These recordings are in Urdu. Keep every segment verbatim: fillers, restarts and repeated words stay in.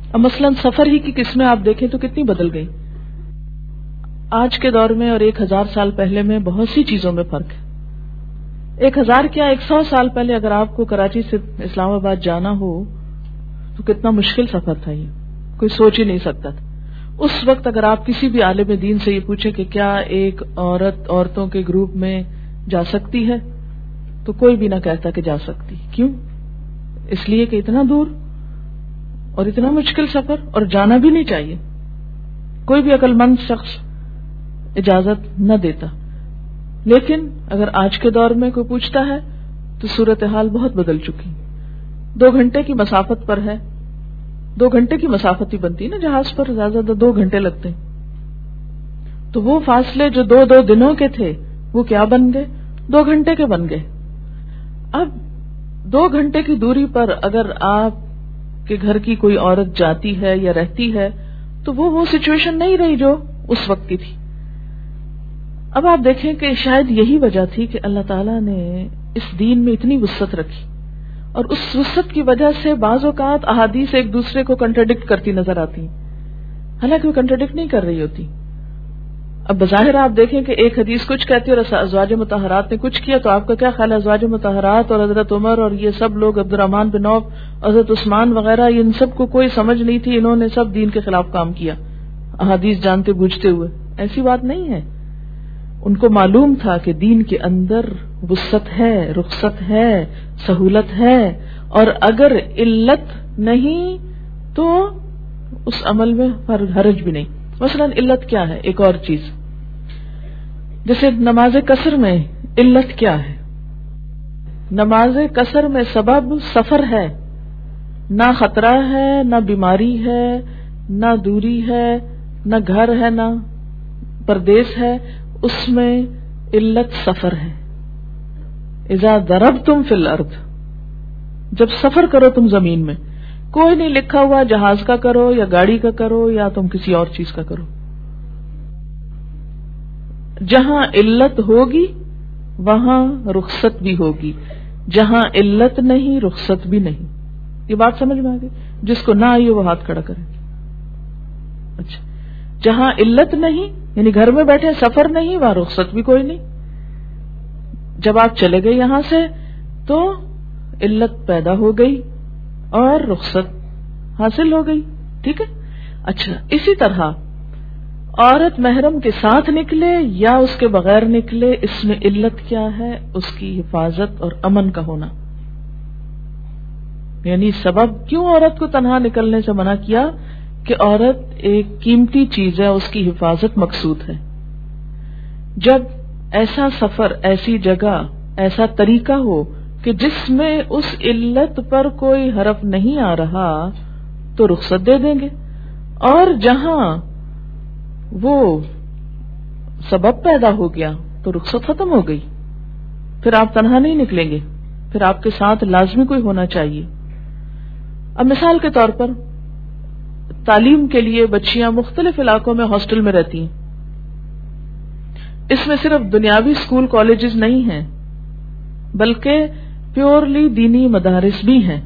اب مثلاً سفر ہی کی قسمیں آپ دیکھیں تو کتنی بدل گئی. آج کے دور میں اور ایک ہزار سال پہلے میں بہت سی چیزوں میں فرق ہے. ایک ہزار کیا ایک سو سال پہلے اگر آپ کو کراچی سے اسلام آباد جانا ہو تو کتنا مشکل سفر تھا، یہ کوئی سوچ ہی نہیں سکتا تھا. اس وقت اگر آپ کسی بھی عالم دین سے یہ پوچھیں کہ کیا ایک عورت عورتوں کے گروپ میں جا سکتی ہے تو کوئی بھی نہ کہتا کہ جا سکتی. کیوں؟ اس لیے کہ اتنا دور اور اتنا مشکل سفر، اور جانا بھی نہیں چاہیے. کوئی بھی عقل مند شخص اجازت نہ دیتا. لیکن اگر آج کے دور میں کوئی پوچھتا ہے تو صورتحال بہت بدل چکی. دو گھنٹے کی مسافت پر ہے، دو گھنٹے کی مسافت ہی بنتی ہے نا، جہاز پر زیادہ زیادہ دو گھنٹے لگتے ہیں. تو وہ فاصلے جو دو دو دنوں کے تھے وہ کیا بن گئے؟ دو گھنٹے کے بن گئے. اب دو گھنٹے کی دوری پر اگر آپ کے گھر کی کوئی عورت جاتی ہے یا رہتی ہے تو وہ وہ سچویشن نہیں رہی جو اس وقت کی تھی. اب آپ دیکھیں کہ شاید یہی وجہ تھی کہ اللہ تعالیٰ نے اس دین میں اتنی وسعت رکھی، اور اس وسعت کی وجہ سے بعض اوقات احادیث ایک دوسرے کو کنٹراڈکٹ کرتی نظر آتی ہیں، حالانکہ وہ کنٹراڈکٹ نہیں کر رہی ہوتی. اب بظاہر آپ دیکھیں کہ ایک حدیث کچھ کہتی ہے اور ازواج مطہرات نے کچھ کیا، تو آپ کا کیا خیال ہے؟ ازواج مطہرات اور حضرت عمر اور یہ سب لوگ، عبد الرحمن بن عوف، حضرت عثمان وغیرہ، ان سب کو کوئی سمجھ نہیں تھی، انہوں نے سب دین کے خلاف کام کیا احادیث جانتے بوجھتے ہوئے؟ ایسی بات نہیں ہے. ان کو معلوم تھا کہ دین کے اندر وسعت ہے، رخصت ہے، سہولت ہے، اور اگر علت نہیں تو اس عمل میں حرج بھی نہیں. مثلا علت کیا ہے؟ ایک اور چیز، جیسے نماز قصر میں علت کیا ہے؟ نماز قصر میں سبب سفر ہے، نہ خطرہ ہے، نہ بیماری ہے، نہ دوری ہے، نہ گھر ہے، نہ پردیس ہے، اس میں علت سفر ہے. اذا ضربتم فی الارض، جب سفر کرو تم زمین میں، کوئی نہیں لکھا ہوا جہاز کا کرو یا گاڑی کا کرو یا تم کسی اور چیز کا کرو. جہاں علت ہوگی وہاں رخصت بھی ہوگی، جہاں علت نہیں رخصت بھی نہیں. یہ بات سمجھ میں آ گئی؟ جس کو نہ آئی وہ ہاتھ کھڑا کرے. اچھا، جہاں علت نہیں یعنی گھر میں بیٹھے سفر نہیں، وہاں رخصت بھی کوئی نہیں. جب آپ چلے گئے یہاں سے تو علت پیدا ہو گئی اور رخصت حاصل ہو گئی. ٹھیک ہے. اچھا، اسی طرح عورت محرم کے ساتھ نکلے یا اس کے بغیر نکلے، اس میں علت کیا ہے؟ اس کی حفاظت اور امن کا ہونا. یعنی سبب کیوں عورت کو تنہا نکلنے سے منع کیا؟ کہ عورت ایک قیمتی چیز ہے، اس کی حفاظت مقصود ہے. جب ایسا سفر، ایسی جگہ، ایسا طریقہ ہو کہ جس میں اس علت پر کوئی حرف نہیں آ رہا تو رخصت دے دیں گے، اور جہاں وہ سبب پیدا ہو گیا تو رخصت ختم ہو گئی. پھر آپ تنہا نہیں نکلیں گے، پھر آپ کے ساتھ لازمی کوئی ہونا چاہیے. اب مثال کے طور پر تعلیم کے لیے بچیاں مختلف علاقوں میں ہاسٹل میں رہتی ہیں. اس میں صرف دنیاوی اسکول کالجز نہیں ہیں بلکہ پیورلی دینی مدارس بھی ہیں،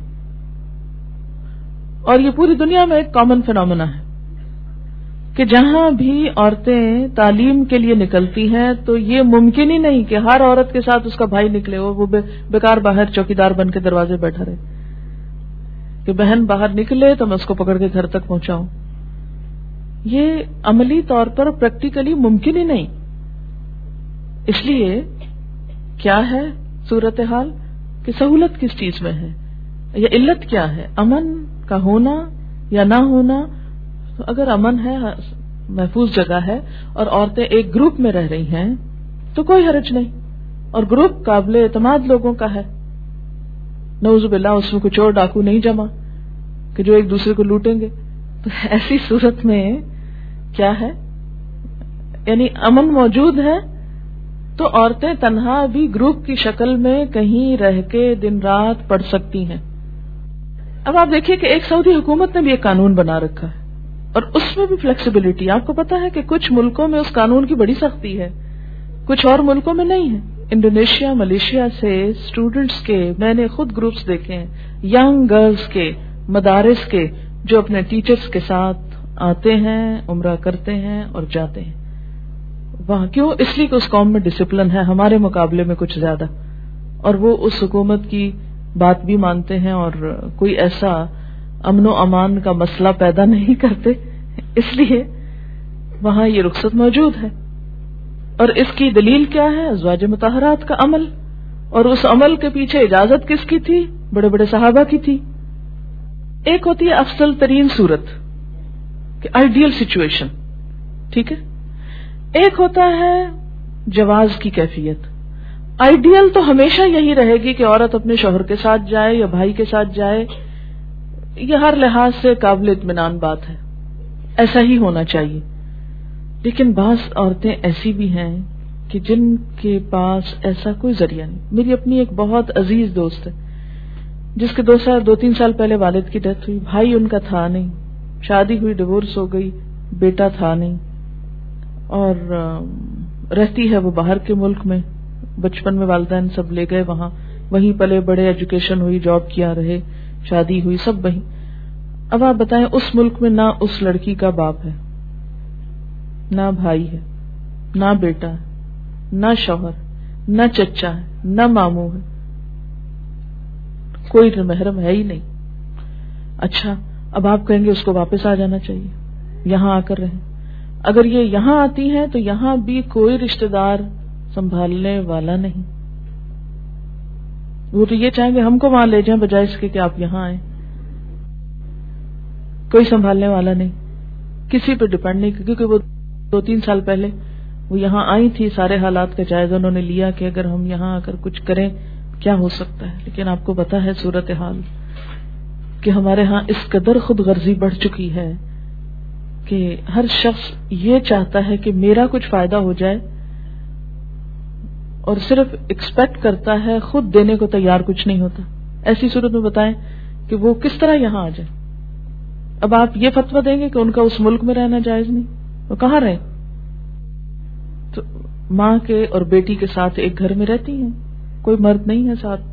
اور یہ پوری دنیا میں ایک کامن فینومینا ہے کہ جہاں بھی عورتیں تعلیم کے لیے نکلتی ہیں تو یہ ممکن ہی نہیں کہ ہر عورت کے ساتھ اس کا بھائی نکلے ہو، وہ بیکار باہر چوکیدار بن کے دروازے بیٹھا رہے کہ بہن باہر نکلے تو میں اس کو پکڑ کے گھر تک پہنچاؤں. یہ عملی طور پر پریکٹیکلی ممکن ہی نہیں. اس لیے کیا ہے صورتحال کہ سہولت کس چیز میں ہے یا علت کیا ہے؟ امن کا ہونا یا نہ ہونا. تو اگر امن ہے، محفوظ جگہ ہے اور عورتیں ایک گروپ میں رہ رہی ہیں تو کوئی حرج نہیں، اور گروپ قابل اعتماد لوگوں کا ہے. نعوذ باللہ اس میں کوئی چور ڈاکو نہیں جمع کہ جو ایک دوسرے کو لوٹیں گے. تو ایسی صورت میں کیا ہے؟ یعنی امن موجود ہے تو عورتیں تنہا بھی گروپ کی شکل میں کہیں رہ کے دن رات پڑھ سکتی ہیں. اب آپ دیکھیے کہ ایک سعودی حکومت نے بھی ایک قانون بنا رکھا ہے اور اس میں بھی فلیکسیبلٹی. آپ کو پتا ہے کہ کچھ ملکوں میں اس قانون کی بڑی سختی ہے، کچھ اور ملکوں میں نہیں ہے. انڈونیشیا، ملیشیا سے اسٹوڈنٹس کے میں نے خود گروپس دیکھے ہیں، ینگ گرلز کے، مدارس کے، جو اپنے ٹیچرز کے ساتھ آتے ہیں، عمرہ کرتے ہیں اور جاتے ہیں وہاں. کیوں؟ اس لیے کہ اس قوم میں ڈسپلن ہے ہمارے مقابلے میں کچھ زیادہ، اور وہ اس حکومت کی بات بھی مانتے ہیں اور کوئی ایسا امن و امان کا مسئلہ پیدا نہیں کرتے، اس لیے وہاں یہ رخصت موجود ہے. اور اس کی دلیل کیا ہے؟ ازواج مطہرات کا عمل، اور اس عمل کے پیچھے اجازت کس کی تھی؟ بڑے بڑے صحابہ کی تھی. ایک ہوتی ہے افضل ترین صورت کہ آئیڈیل سچویشن، ٹھیک ہے، ایک ہوتا ہے جواز کی کیفیت. آئیڈیل تو ہمیشہ یہی رہے گی کہ عورت اپنے شوہر کے ساتھ جائے یا بھائی کے ساتھ جائے، یہ ہر لحاظ سے قابل اطمینان بات ہے، ایسا ہی ہونا چاہیے. لیکن بعض عورتیں ایسی بھی ہیں کہ جن کے پاس ایسا کوئی ذریعہ نہیں. میری اپنی ایک بہت عزیز دوست ہے جس کے دو سال دو تین سال پہلے والد کی ڈیتھ ہوئی، بھائی ان کا تھا نہیں، شادی ہوئی ڈیورس ہو گئی، بیٹا تھا نہیں، اور رہتی ہے وہ باہر کے ملک میں. بچپن میں والدین سب لے گئے وہاں، وہیں پلے بڑے، ایجوکیشن ہوئی، جاب کیا رہے، شادی ہوئی، سب وہیں. اب آپ بتائیں اس ملک میں نہ اس لڑکی کا باپ ہے، نہ بھائی ہے، نہ بیٹا ہے، نہ شوہر، نہ چچا ہے، نہ ماموں ہے، کوئی محرم ہے ہی نہیں. اچھا اب آپ کہیں گے اس کو واپس آ جانا چاہیے، یہاں آ کر رہیں. اگر یہ یہاں آتی ہیں تو یہاں بھی کوئی رشتہ دار سنبھالنے والا نہیں. وہ تو یہ چاہیں گے ہم کو وہاں لے جائیں بجائے اس کے کہ آپ یہاں آئیں. کوئی سنبھالنے والا نہیں، کسی پہ ڈپینڈ نہیں، کیونکہ وہ دو تین سال پہلے وہ یہاں آئی تھی، سارے حالات کا جائزہ انہوں نے لیا کہ اگر ہم یہاں آ کر کچھ کریں کیا ہو سکتا ہے. لیکن آپ کو پتا ہے صورتحال کہ ہمارے ہاں اس قدر خود غرضی بڑھ چکی ہے کہ ہر شخص یہ چاہتا ہے کہ میرا کچھ فائدہ ہو جائے اور صرف ایکسپیکٹ کرتا ہے، خود دینے کو تیار کچھ نہیں ہوتا. ایسی صورت میں بتائیں کہ وہ کس طرح یہاں آ جائے. اب آپ یہ فتویٰ دیں گے کہ ان کا اس ملک میں رہنا جائز نہیں، وہ کہاں رہیں؟ تو ماں کے اور بیٹی کے ساتھ ایک گھر میں رہتی ہیں، کوئی مرد نہیں ہے ساتھ.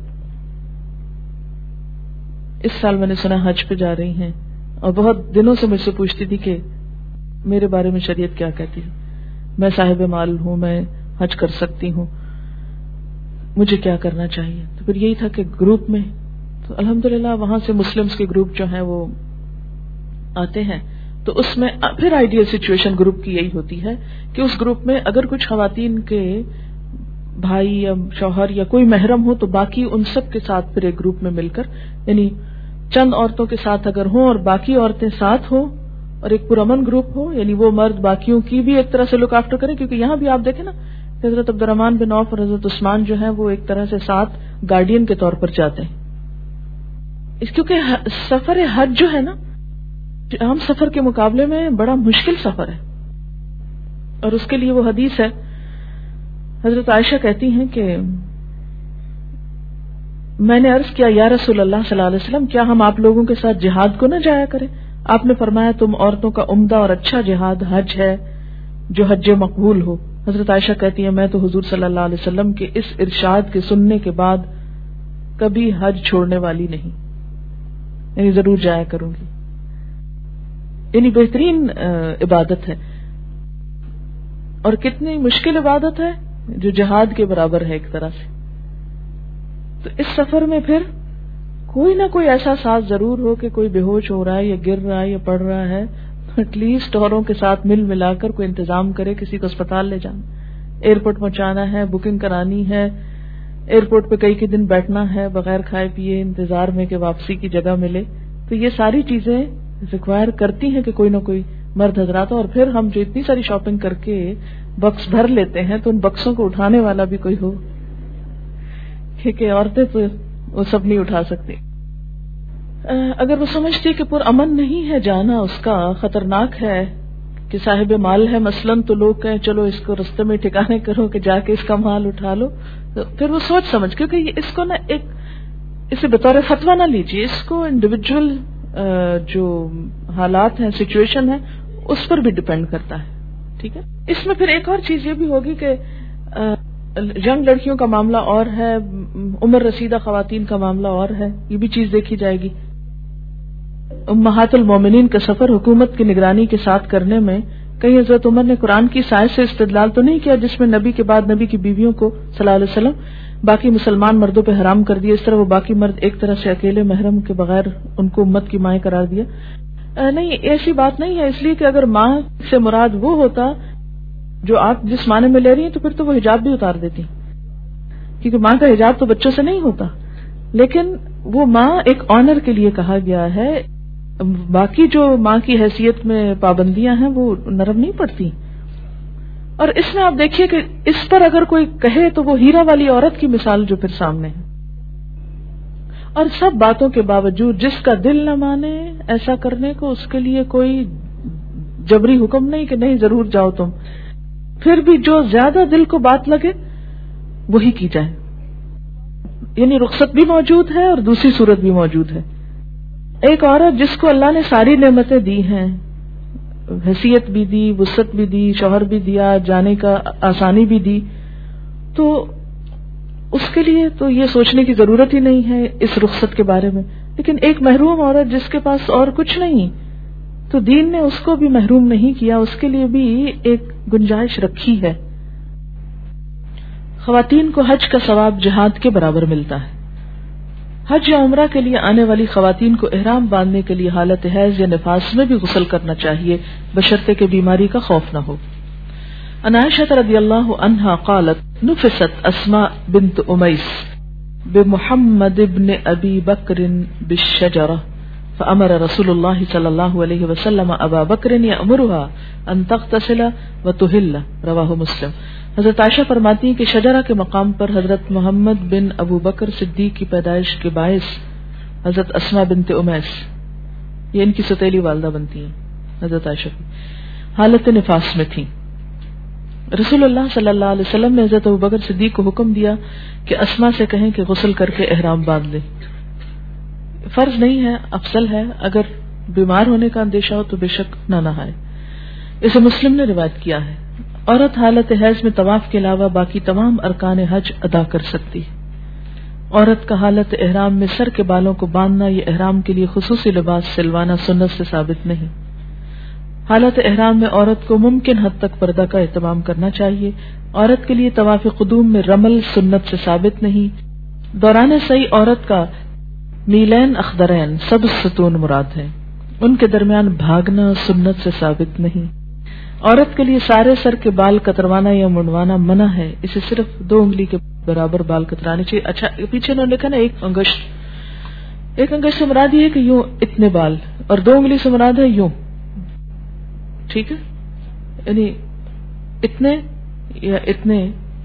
اس سال میں نے سنا حج پہ جا رہی ہیں اور بہت دنوں سے مجھ سے پوچھتی تھی کہ میرے بارے میں شریعت کیا کہتی ہے، میں صاحب مال ہوں، میں حج کر سکتی ہوں، مجھے کیا کرنا چاہیے. تو پھر یہی تھا کہ گروپ میں تو الحمدللہ وہاں سے مسلمز کے گروپ جو ہیں وہ آتے ہیں، تو اس میں پھر آئیڈیل سچویشن گروپ کی یہی ہوتی ہے کہ اس گروپ میں اگر کچھ خواتین کے بھائی یا شوہر یا کوئی محرم ہو تو باقی ان سب کے ساتھ پھر ایک گروپ میں مل کر، یعنی چند عورتوں کے ساتھ اگر ہوں اور باقی عورتیں ساتھ ہوں اور ایک پرامن گروپ ہو، یعنی وہ مرد باقیوں کی بھی ایک طرح سے لک آفٹر کریں. کیونکہ یہاں بھی آپ دیکھیں نا حضرت عبد الرحمن بن عوف اور حضرت عثمان جو ہیں وہ ایک طرح سے ساتھ گارڈین کے طور پر جاتے ہیں. اس کیونکہ سفر حج جو ہے نا عام سفر کے مقابلے میں بڑا مشکل سفر ہے، اور اس کے لیے وہ حدیث ہے، حضرت عائشہ کہتی ہیں کہ میں نے عرض کیا یا رسول اللہ صلی اللہ علیہ وسلم کیا ہم آپ لوگوں کے ساتھ جہاد کو نہ جایا کریں؟ آپ نے فرمایا تم عورتوں کا عمدہ اور اچھا جہاد حج ہے جو حج مقبول ہو. حضرت عائشہ کہتی ہیں میں تو حضور صلی اللہ علیہ وسلم کے اس ارشاد کے سننے کے بعد کبھی حج چھوڑنے والی نہیں، یعنی ضرور جایا کروں گی. یعنی بہترین عبادت ہے، اور کتنی مشکل عبادت ہے جو جہاد کے برابر ہے ایک طرح سے. تو اس سفر میں پھر کوئی نہ کوئی ایسا ساتھ ضرور ہو کہ کوئی بے ہوش ہو رہا ہے یا گر رہا ہے یا پڑ رہا ہے، ایٹ لیسٹ اوروں کے ساتھ مل ملا کر کوئی انتظام کرے، کسی کو اسپتال لے جانا، ایئرپورٹ پہنچانا ہے، بکنگ کرانی ہے، ایئرپورٹ پہ کئی کئی دن بیٹھنا ہے بغیر کھائے پیے انتظار میں کہ واپسی کی جگہ ملے. تو یہ ساری چیزیں ریکوائر کرتی ہیں کہ کوئی نہ کوئی مرد حضرات. اور پھر ہم جو اتنی ساری شاپنگ کر کے بکس بھر لیتے ہیں تو ان بکسوں کو اٹھانے والا بھی کوئی ہو، کیونکہ عورتیں تو وہ سب نہیں اٹھا سکتی. اگر وہ سمجھتی کہ پر امن نہیں ہے جانا، اس کا خطرناک ہے کہ صاحب مال ہے مثلاً، تو لوگ کہیں چلو اس کو رستے میں ٹھکانے کرو کہ جا کے اس کا مال اٹھا لو، تو پھر وہ سوچ سمجھ، کیونکہ یہ اس کو نا ایک اسے بطور فتویٰ نہ لیجیے، اس کو انڈیویجول جو حالات ہیں، سچویشن ہے، اس پر بھی ڈپینڈ کرتا ہے. ٹھیک ہے. اس میں پھر ایک اور چیز یہ بھی ہوگی کہ ینگ لڑکیوں کا معاملہ اور ہے، عمر رسیدہ خواتین کا معاملہ اور ہے، یہ بھی چیز دیکھی جائے گی. امہات المومنین کا سفر حکومت کی نگرانی کے ساتھ کرنے میں کہیں حضرت عمر نے قرآن کی سائے سے استدلال تو نہیں کیا جس میں نبی کے بعد نبی کی بیویوں کو صلی اللہ علیہ وسلم باقی مسلمان مردوں پہ حرام کر دیا، اس طرح وہ باقی مرد ایک طرح سے اکیلے محرم کے بغیر ان کو امت کی مائیں قرار دیا؟ نہیں، ایسی بات نہیں ہے، اس لیے کہ اگر ماں سے مراد وہ ہوتا جو آپ جس معنی میں لے رہی ہیں تو پھر تو وہ حجاب بھی اتار دیتی، کیونکہ ماں کا حجاب تو بچوں سے نہیں ہوتا، لیکن وہ ماں ایک آنر کے لیے کہا گیا ہے، باقی جو ماں کی حیثیت میں پابندیاں ہیں وہ نرم نہیں پڑتی۔ اور اس میں آپ دیکھیے کہ اس پر اگر کوئی کہے تو وہ ہیرا والی عورت کی مثال جو پھر سامنے ہے، اور سب باتوں کے باوجود جس کا دل نہ مانے ایسا کرنے کو اس کے لیے کوئی جبری حکم نہیں کہ نہیں ضرور جاؤ تم، پھر بھی جو زیادہ دل کو بات لگے وہی کی جائے، یعنی رخصت بھی موجود ہے اور دوسری صورت بھی موجود ہے۔ ایک عورت جس کو اللہ نے ساری نعمتیں دی ہیں، حیثیت بھی دی، وسعت بھی دی، شوہر بھی دیا، جانے کا آسانی بھی دی، تو اس کے لیے تو یہ سوچنے کی ضرورت ہی نہیں ہے اس رخصت کے بارے میں، لیکن ایک محروم عورت جس کے پاس اور کچھ نہیں تو دین نے اس کو بھی محروم نہیں کیا، اس کے لیے بھی ایک گنجائش رکھی ہے۔ خواتین کو حج کا ثواب جہاد کے برابر ملتا ہے۔ حج یا عمرہ کے لیے آنے والی خواتین کو احرام باندھنے کے لیے حالت حیض یا نفاس میں بھی غسل کرنا چاہیے بشرطے کہ بیماری کا خوف نہ ہو۔ عن عائشہ رضی اللہ عنہا قالت نفست اسماء بنت امیس بمحمد بن ابی بکر بالشجرہ فامر رسول اللہ صلی اللہ علیہ وسلم ابا بکر یامرها ان تغتسل وتحل، رواہ مسلم۔ حضرت عائشہ فرماتی ہیں کہ شجرہ کے مقام پر حضرت محمد بن ابو بکر صدیق کی پیدائش کے باعث حضرت اسماء بنت امیس، یہ ان کی ستیلی والدہ بنتی ہیں حضرت عائشہ کی، حالت نفاس میں تھیں۔ رسول اللہ صلی اللہ علیہ وسلم نے حضرت ابو بکر صدیق کو حکم دیا کہ اسماء سے کہیں کہ غسل کر کے احرام باندھ لے۔ فرض نہیں ہے، افضل ہے، اگر بیمار ہونے کا اندیشہ ہو تو بے شک نہ نہائے۔ اسے مسلم نے روایت کیا ہے۔ عورت حالت حیض میں طواف کے علاوہ باقی تمام ارکان حج ادا کر سکتی ہے۔ عورت کا حالت احرام میں سر کے بالوں کو باندھنا یا احرام کے لیے خصوصی لباس سلوانا سنت سے ثابت نہیں۔ حالت احرام میں عورت کو ممکن حد تک پردہ کا اہتمام کرنا چاہیے۔ عورت کے لیے طواف قدوم میں رمل سنت سے ثابت نہیں۔ دوران سعی عورت کا میلین اخضرین سبز ستون مراد ہے، ان کے درمیان بھاگنا سنت سے ثابت نہیں۔ عورت کے لیے سارے سر کے بال کتروانا یا منڈوانا منع ہے، اسے صرف دو انگلی کے برابر بال کترانے چاہیے۔ اچھا پیچھے انہوں نے لکھا نا ایک انگشت، ایک انگشت سے مراد یہ ہے کہ یوں اتنے بال، اور دو انگلی سے مراد ہے یوں، ٹھیک ہے، یعنی اتنے یا اتنے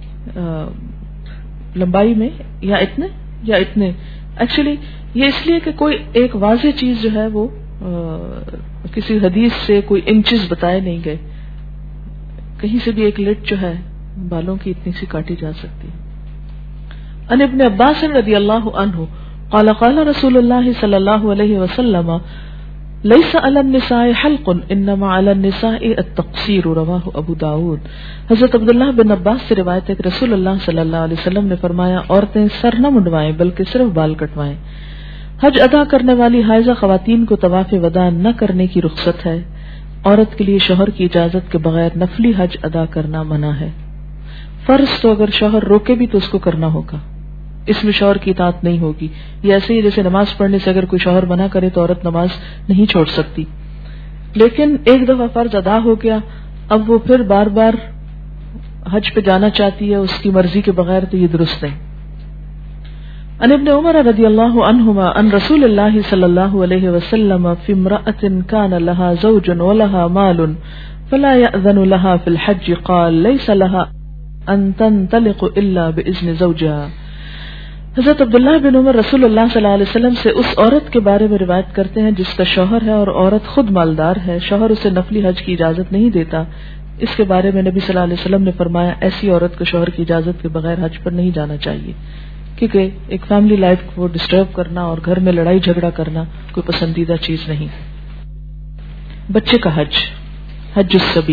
لمبائی میں یا اتنے یا اتنے۔ ایکچولی یہ اس لیے کہ کوئی ایک واضح چیز جو ہے وہ کسی حدیث سے کوئی انچز بتائے نہیں گئے، کہیں سے بھی ایک لٹ جو ہے بالوں کی اتنی سی کاٹی جا سکتی ہے۔ ان ابن عباس رضی اللہ عنہ قال قال رسول اللہ صلی اللہ علیہ وسلم لیس علی النساء حلق انما علی النساء التقصیر، رواہ ابو داود۔ حضرت عبداللہ بن عباس سے روایت ہے کہ رسول اللہ صلی اللہ علیہ وسلم نے فرمایا عورتیں سر نہ منڈوائیں بلکہ صرف بال کٹوائیں۔ حج ادا کرنے والی حائضہ خواتین کو طواف وداع نہ کرنے کی رخصت ہے۔ عورت کے لیے شوہر کی اجازت کے بغیر نفلی حج ادا کرنا منع ہے۔ فرض تو اگر شوہر روکے بھی تو اس کو کرنا ہوگا، اس میں شوہر کی اطاعت نہیں ہوگی۔ یہ ایسے ہی جیسے نماز پڑھنے سے اگر کوئی شوہر منع کرے تو عورت نماز نہیں چھوڑ سکتی، لیکن ایک دفعہ فرض ادا ہو گیا، اب وہ پھر بار بار حج پہ جانا چاہتی ہے اس کی مرضی کے بغیر، تو یہ درست نہیں۔ عن ابن عمر رضی اللہ عنہما عن رسول اللہ صلی اللہ علیہ وسلم فی امرأة كان لها زوج ولها مال فلا يأذن لها في الحج قال ليس لها ان تنطلق الا بإذن زوجها۔ حضرت عبداللہ بن عمر رسول اللہ صلی اللہ علیہ وسلم سے اس عورت کے بارے میں روایت کرتے ہیں جس کا شوہر ہے اور عورت خود مالدار ہے، شوہر اسے نفلی حج کی اجازت نہیں دیتا۔ اس کے بارے میں نبی صلی اللہ علیہ وسلم نے فرمایا ایسی عورت کو شوہر کی اجازت کے بغیر حج پر نہیں جانا چاہیے، کیونکہ ایک فیملی لائف کو ڈسٹرب کرنا اور گھر میں لڑائی جھگڑا کرنا کوئی پسندیدہ چیز نہیں۔ بچے کا حج، حج الصبی،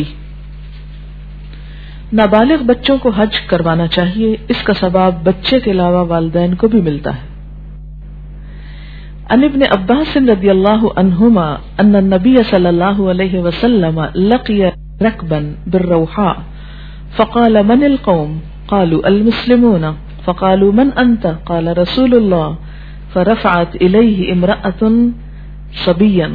نابالغ بچوں کو حج کروانا چاہیے، اس کا ثواب بچے کے علاوہ والدین کو بھی ملتا ہے۔ عن ابن عباس رضی اللہ عنہما ان النبی صلی اللہ علیہ وسلم لقی رکبا بالروحاء فقال من القوم قالوا المسلمون فقالوا من انت قال رسول اللہ فرفعت الیہ امرأة صبیا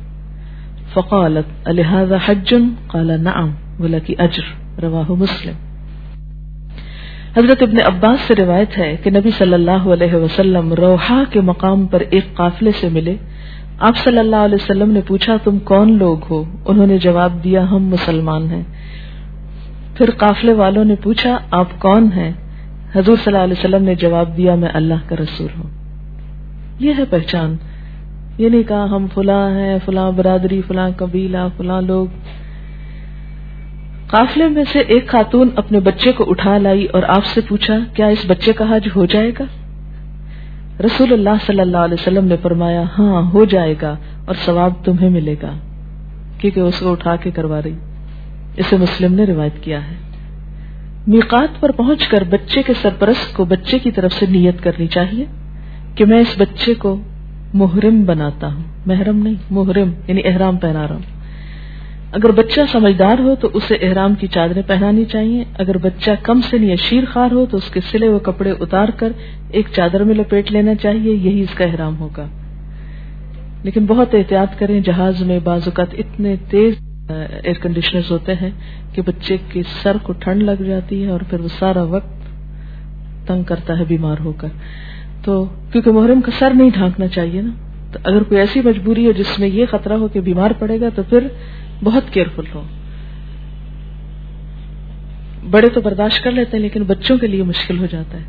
فقالت الہذا حج قال نعم ولکی اجر رواہ مسلم. حضرت ابن عباس سے روایت ہے کہ نبی صلی اللہ علیہ وسلم روحا کے مقام پر ایک قافلے سے ملے. آپ صلی اللہ علیہ وسلم نے پوچھا تم کون لوگ ہو؟ انہوں نے جواب دیا ہم مسلمان ہیں. پھر قافلے والوں نے پوچھا آپ کون ہیں؟ حضور صلی اللہ علیہ وسلم نے جواب دیا میں اللہ کا رسول ہوں. یہ ہے پہچان. یہ نہیں کہا ہم فلاں ہیں، فلاں برادری، فلاں قبیلہ، فلاں لوگ. قافلے میں سے ایک خاتون اپنے بچے کو اٹھا لائی اور آپ سے پوچھا کیا اس بچے کا حج ہو جائے گا؟ رسول اللہ صلی اللہ علیہ وسلم نے فرمایا ہاں ہو جائے گا اور ثواب تمہیں ملے گا، کیونکہ اس کو اٹھا کے کروا رہی. اسے مسلم نے روایت کیا ہے. میقات پر پہنچ کر بچے کے سرپرست کو بچے کی طرف سے نیت کرنی چاہیے کہ میں اس بچے کو محرم بناتا ہوں. محرم نہیں، محرم یعنی احرام پہنا رہا ہوں. اگر بچہ سمجھدار ہو تو اسے احرام کی چادریں پہنانی چاہیے. اگر بچہ کم سن یا شیر خوار ہو تو اس کے سلے ہوئے کپڑے اتار کر ایک چادر میں لپیٹ لینا چاہیے، یہی اس کا احرام ہوگا. لیکن بہت احتیاط کریں، جہاز میں بعض اوقات اتنے تیز ایئر کنڈیشنرز ہوتے ہیں کہ بچے کے سر کو ٹھنڈ لگ جاتی ہے اور پھر وہ سارا وقت تنگ کرتا ہے بیمار ہو کر. تو کیونکہ محرم کا سر نہیں ڈھانکنا چاہیے نا، تو اگر کوئی ایسی مجبوری ہو جس میں یہ خطرہ ہو کہ بیمار پڑے گا تو پھر بہت کیئرفل ہو. بڑے تو برداشت کر لیتے ہیں لیکن بچوں کے لیے مشکل ہو جاتا ہے.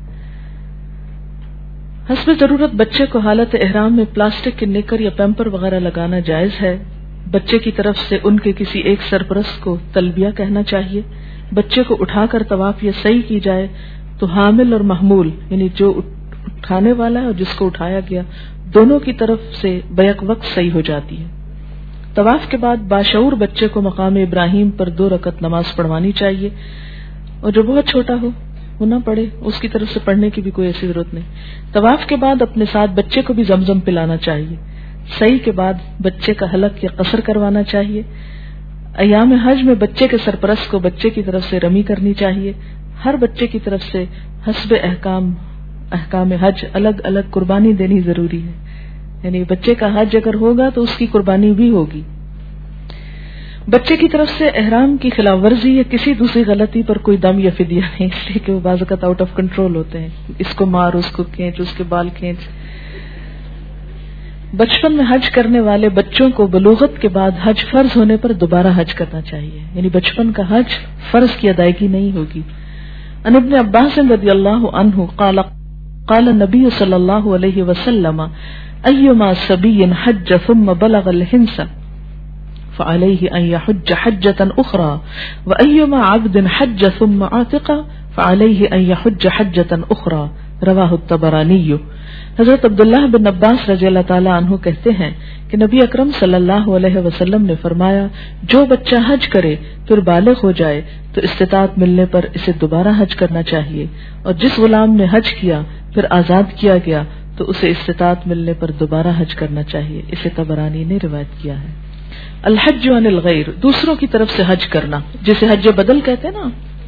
حسب ضرورت بچے کو حالت احرام میں پلاسٹک کے نکر یا پیمپر وغیرہ لگانا جائز ہے. بچے کی طرف سے ان کے کسی ایک سرپرست کو تلبیہ کہنا چاہیے. بچے کو اٹھا کر طواف یا سعی کی جائے تو حامل اور محمول یعنی جو اٹھانے والا ہے اور جس کو اٹھایا گیا دونوں کی طرف سے بیک وقت صحیح ہو جاتی ہے. طواف کے بعد باشعور بچے کو مقام ابراہیم پر دو رکعت نماز پڑھوانی چاہیے، اور جو بہت چھوٹا ہو وہ نہ پڑھے، اس کی طرف سے پڑھنے کی بھی کوئی ایسی ضرورت نہیں. طواف کے بعد اپنے ساتھ بچے کو بھی زمزم پلانا چاہیے. سعی کے بعد بچے کا حلق یا قصر کروانا چاہیے. ایام حج میں بچے کے سرپرست کو بچے کی طرف سے رمی کرنی چاہیے. ہر بچے کی طرف سے حسب احکام احکام حج الگ الگ قربانی دینی ضروری ہے. یعنی بچے کا حج اگر ہوگا تو اس کی قربانی بھی ہوگی. بچے کی طرف سے احرام کی خلاف ورزی یا کسی دوسری غلطی پر کوئی دم یا فدیہ نہیں، اس لیے کہ وہ بعض اوقات آؤٹ آف کنٹرول ہوتے ہیں. اس کو مار، اس کو کھینچ، اس کے بال کھینچ. بچپن میں حج کرنے والے بچوں کو بلوغت کے بعد حج فرض ہونے پر دوبارہ حج کرنا چاہیے، یعنی بچپن کا حج فرض کی ادائیگی نہیں ہوگی. عن ابن عباس رضی اللہ عنہ قال قال النبی صلی اللہ علیہ وسلم ایما صبی حج ثم بلغ الحنس فعليه ان يحج حجة اخرى وایما عبد حج ثم عاتق فعليه ان يحج حجة اخرى رواہ الطبرانی. حضرت عبداللہ بن عباس رضی اللہ تعالی عنہ کہتے ہیں کہ نبی اکرم صلی اللہ علیہ وسلم نے فرمایا جو بچہ حج کرے پھر بالغ ہو جائے تو استطاعت ملنے پر اسے دوبارہ حج کرنا چاہیے، اور جس غلام نے حج کیا پھر آزاد کیا گیا تو اسے استطاعت ملنے پر دوبارہ حج کرنا چاہیے. اسے طبرانی نے روایت کیا ہے. الحج عن الغیر، دوسروں کی طرف سے حج کرنا جسے حج بدل کہتے ہیں نا.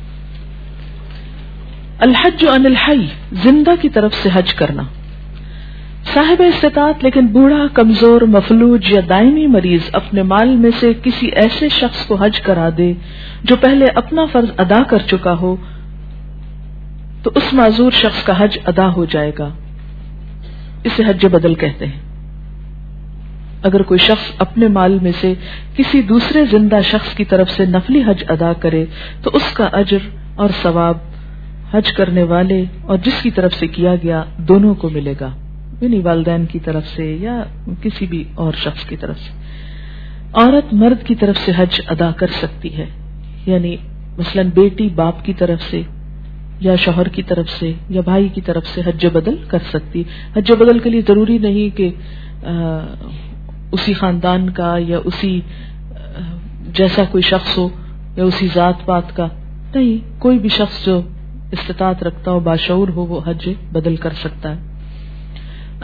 الحج عن الحی، زندہ کی طرف سے حج کرنا. صاحب استطاعت لیکن بوڑھا، کمزور، مفلوج یا دائمی مریض اپنے مال میں سے کسی ایسے شخص کو حج کرا دے جو پہلے اپنا فرض ادا کر چکا ہو تو اس معذور شخص کا حج ادا ہو جائے گا. اسے حج بدل کہتے ہیں. اگر کوئی شخص اپنے مال میں سے کسی دوسرے زندہ شخص کی طرف سے نفلی حج ادا کرے تو اس کا اجر اور ثواب حج کرنے والے اور جس کی طرف سے کیا گیا دونوں کو ملے گا، یعنی والدین کی طرف سے یا کسی بھی اور شخص کی طرف سے. عورت مرد کی طرف سے حج ادا کر سکتی ہے، یعنی مثلا بیٹی باپ کی طرف سے یا شوہر کی طرف سے یا بھائی کی طرف سے حج بدل کر سکتی. حج بدل کے لیے ضروری نہیں کہ اسی خاندان کا یا اسی جیسا کوئی شخص ہو یا اسی ذات پات کا، نہیں، کوئی بھی شخص جو استطاعت رکھتا ہو، باشعور ہو، وہ حج بدل کر سکتا ہے.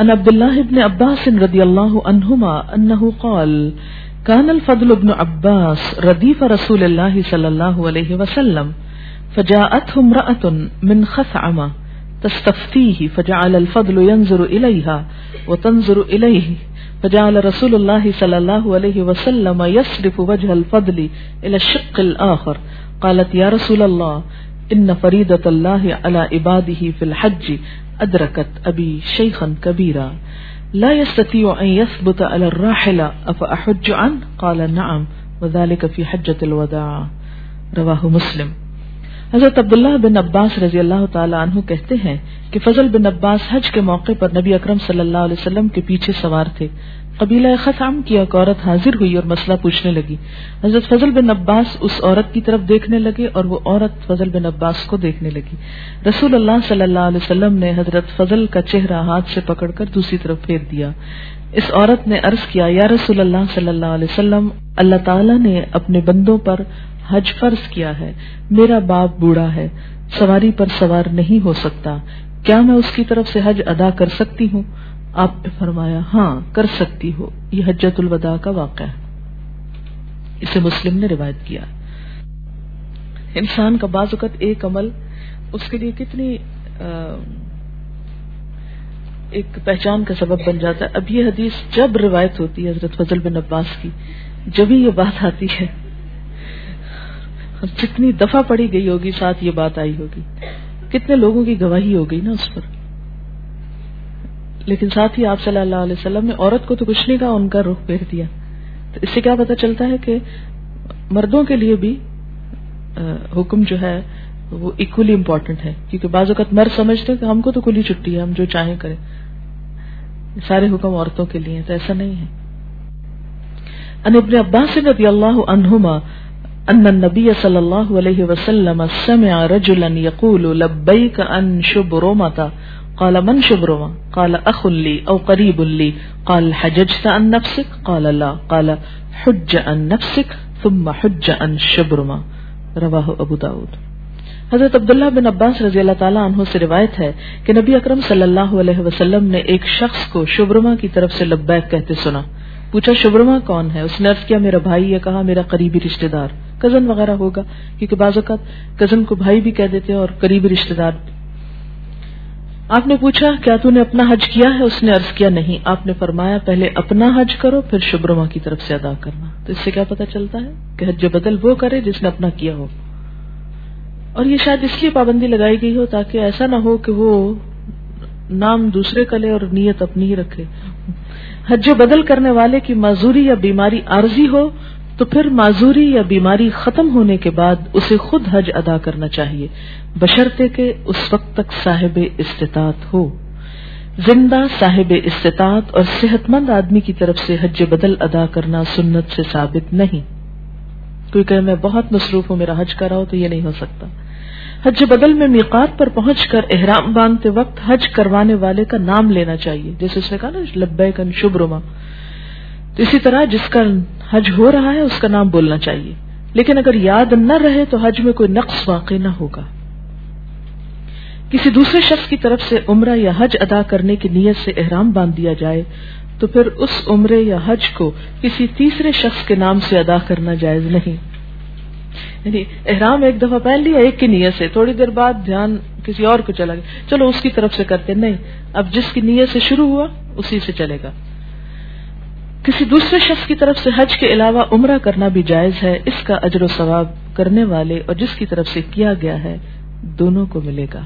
عن عبد الله بن عباس رضي الله عنهما أنه قال كان الفضل بن عباس رديف رسول الله صلى الله عليه وسلم فجاءته امرأة من خثعمة تستفتيه فجعل الفضل ينظر إليها وتنظر إليه فجعل رسول الله صلى الله عليه وسلم يصرف وجه الفضل إلى الشق الآخر. قالت يا رسول الله إن فريضة الله على عباده في الحج أدركت أبي شيخا كبيرا لا يستطيع أن يثبت على الراحلة أفأحج عنه؟ قال نعم وذلك في حجة الوداع. رواہ مسلم. حضرت عبداللہ بن عباس رضی اللہ تعالی عنہ کہتے ہیں کہ فضل بن عباس حج کے موقع پر نبی اکرم صلی اللہ علیہ وسلم کے پیچھے سوار تھے. قبیلہ خثعم کی ایک عورت حاضر ہوئی اور مسئلہ پوچھنے لگی. حضرت فضل بن عباس اس عورت کی طرف دیکھنے لگے اور وہ عورت فضل بن عباس کو دیکھنے لگی. رسول اللہ صلی اللہ علیہ وسلم نے حضرت فضل کا چہرہ ہاتھ سے پکڑ کر دوسری طرف پھیر دیا. اس عورت نے عرض کیا یا رسول اللہ صلی اللہ علیہ وسلم اللہ تعالی نے اپنے بندوں پر حج فرض کیا ہے. میرا باپ بوڑھا ہے, سواری پر سوار نہیں ہو سکتا, کیا میں اس کی طرف سے حج ادا کر سکتی ہوں؟ آپ نے فرمایا ہاں کر سکتی ہو. یہ حجۃ الوداع کا واقعہ ہے, اسے مسلم نے روایت کیا. انسان کا بعض اوقات ایک عمل اس کے لیے کتنی ایک پہچان کا سبب بن جاتا ہے. اب یہ حدیث جب روایت ہوتی ہے حضرت فضل بن عباس کی, جبھی یہ بات آتی ہے, جتنی دفعہ پڑھی گئی ہوگی ساتھ یہ بات آئی ہوگی, کتنے لوگوں کی گواہی ہو گئی نا اس پر. لیکن ساتھ ہی آپ صلی اللہ علیہ وسلم نے عورت کو تو کچھ نہیں کہا, ان کا رخ پھیر دیا. تو اس سے کیا پتہ چلتا ہے کہ مردوں کے لیے بھی حکم جو ہے وہ ایکولی امپورٹنٹ ہے, کیونکہ بعض اوقات مرد سمجھتے ہیں کہ ہم کو تو کھلی چھٹی ہے, ہم جو چاہیں کریں, سارے حکم عورتوں کے لیے, تو ایسا نہیں ہے. ان ابن عباس رضی اللہ عنہما ان النبی صلی اللہ علیہ وسلم سمع رجلا يقول لبیک ان شبرمۃ قال من شبرمہ قال اخ لی او قریب لی قال حججت عن نفسک قال لا قال حج عن نفسک ثم حج عن شبرمہ. رواہ ابو داؤد. حضرت عبداللہ بن عباس رضی اللہ تعالیٰ عنہ سے روایت ہے کہ نبی اکرم صلی اللہ علیہ وسلم نے ایک شخص کو شبرمہ کی طرف سے لبیک کہتے سنا. پوچھا شبرمہ کون ہے؟ اس نے عرض کیا میرا بھائی, یا کہا میرا قریبی رشتہ دار, کزن وغیرہ ہوگا, کیونکہ بعض اوقات کزن کو بھائی بھی کہہ دیتے ہیں اور قریبی رشتہ دار. آپ نے پوچھا کیا تو نے اپنا حج کیا ہے؟ اس نے عرض کیا نہیں. آپ نے فرمایا پہلے اپنا حج کرو پھر شبرمہ کی طرف سے ادا کرنا. تو اس سے کیا پتہ چلتا ہے کہ حج بدل وہ کرے جس نے اپنا کیا ہو. اور یہ شاید اس لیے پابندی لگائی گئی ہو تاکہ ایسا نہ ہو کہ وہ نام دوسرے کا لے اور نیت اپنی ہی رکھے. حج بدل کرنے والے کی معذوری یا بیماری عارضی ہو تو پھر معذوری یا بیماری ختم ہونے کے بعد اسے خود حج ادا کرنا چاہیے, بشرطے کہ اس وقت تک صاحب استطاعت ہو. زندہ صاحب استطاعت اور صحت مند آدمی کی طرف سے حج بدل ادا کرنا سنت سے ثابت نہیں. کوئی کہ میں بہت مصروف ہوں, میرا حج کرا ہو, تو یہ نہیں ہو سکتا. حج بدل میں میقات پر پہنچ کر احرام باندھتے وقت حج کروانے والے کا نام لینا چاہیے, جیسے اس نے کہا نا لبیک ان شبرمہ. تو اسی طرح جس کا حج ہو رہا ہے اس کا نام بولنا چاہیے, لیکن اگر یاد نہ رہے تو حج میں کوئی نقص واقع نہ ہوگا. کسی دوسرے شخص کی طرف سے عمرہ یا حج ادا کرنے کی نیت سے احرام باندھ دیا جائے تو پھر اس عمرے یا حج کو کسی تیسرے شخص کے نام سے ادا کرنا جائز نہیں. یعنی احرام ایک دفعہ پہن لیا ایک کی نیت سے, تھوڑی دیر بعد دھیان کسی اور کو چلا گیا, چلو اس کی طرف سے کرتے, نہیں, اب جس کی نیت سے شروع ہوا اسی سے چلے گا. کسی دوسرے شخص کی طرف سے حج کے علاوہ عمرہ کرنا بھی جائز ہے, اس کا اجر و ثواب کرنے والے اور جس کی طرف سے کیا گیا ہے دونوں کو ملے گا.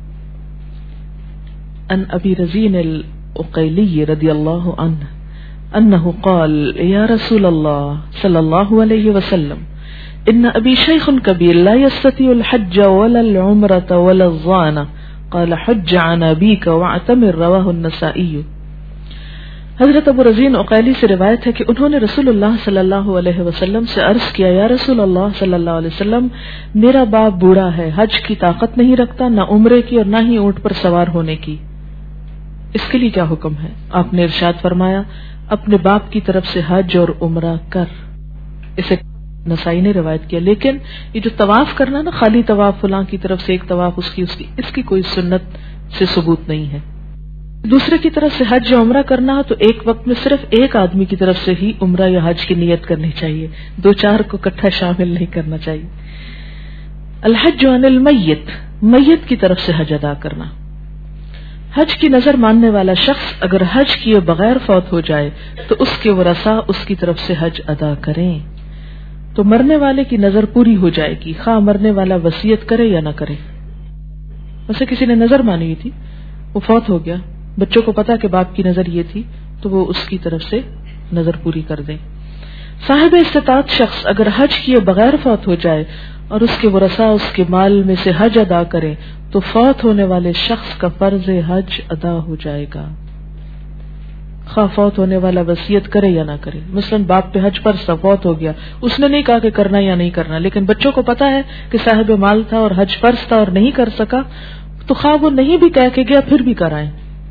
ان ابی رزین العقیلی رضی اللہ عنہ انہ قال یا رسول اللہ صلی اللہ علیہ وسلم ان ابی شیخ کبیر لا یستطیع الحج ولا العمرۃ ولا الظان قال حج عن ابیک واعتمر. رواہ النسائی. حضرت ابو رزین عقیلی سے روایت ہے کہ انہوں نے رسول اللہ صلی اللہ علیہ وسلم سے عرض کیا یا رسول اللہ صلی اللہ علیہ وسلم میرا باپ بوڑھا ہے, حج کی طاقت نہیں رکھتا, نہ عمرے کی اور نہ ہی اونٹ پر سوار ہونے کی, اس کے لیے کیا حکم ہے؟ آپ نے ارشاد فرمایا اپنے باپ کی طرف سے حج اور عمرہ کر. اسے نسائی نے روایت کیا. لیکن یہ جو طواف کرنا نا, خالی طواف فلاں کی طرف سے ایک طواف اس کی اس کی اس کی کوئی سنت سے ثبوت نہیں ہے. دوسرے کی طرف سے حج یا عمرہ کرنا ہو تو ایک وقت میں صرف ایک آدمی کی طرف سے ہی عمرہ یا حج کی نیت کرنی چاہیے، دو چار کو اکٹھا شامل نہیں کرنا چاہیے۔ الحج عن المیت، میت کی طرف سے حج ادا کرنا۔ حج کی نظر ماننے والا شخص اگر حج کیے بغیر فوت ہو جائے تو اس کے ورثاء اس کی طرف سے حج ادا کریں، تو مرنے والے کی نظر پوری ہو جائے گی، خواہ مرنے والا وصیت کرے یا نہ کرے۔ ویسے کسی نے نظر مانی ہوئی تھی، وہ فوت ہو گیا، بچوں کو پتا کہ باپ کی نظر یہ تھی تو وہ اس کی طرف سے نظر پوری کر دیں۔ صاحب استطاعت شخص اگر حج کیے بغیر فوت ہو جائے اور اس کے ورثاء اس کے مال میں سے حج ادا کریں تو فوت ہونے والے شخص کا فرض حج ادا ہو جائے گا، خواہ فوت ہونے والا وصیت کرے یا نہ کرے۔ مثلا باپ پہ حج فرض تھا، فوت ہو گیا، اس نے نہیں کہا کہ کرنا یا نہیں کرنا، لیکن بچوں کو پتا ہے کہ صاحب مال تھا اور حج فرض تھا اور نہیں کر سکا، تو خواہ وہ نہیں بھی کہہ کے گیا پھر بھی کرائیں۔